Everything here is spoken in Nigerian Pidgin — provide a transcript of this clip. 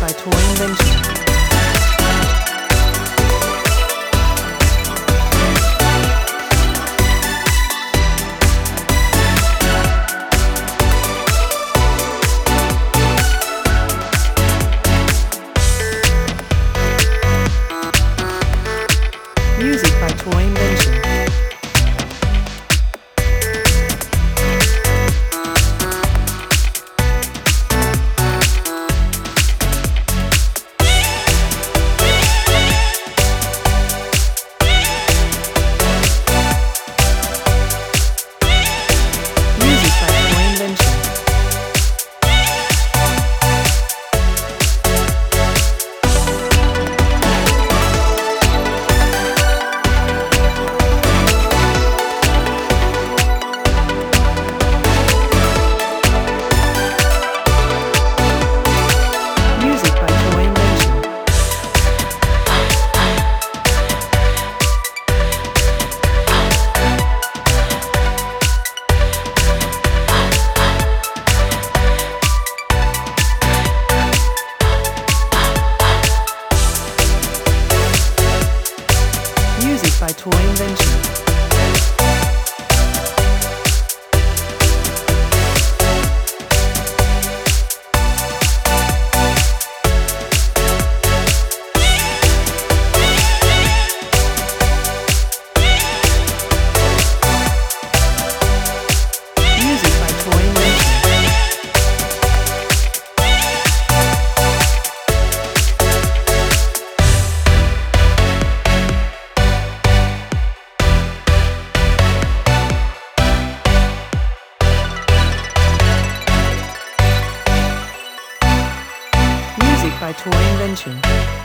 by Toy Invention. Music by Toy Invention. Music by Toy Invention. Music by Toy Invention. Music by Toy Invention. Music by Toy Invention. Music by Toy Invention.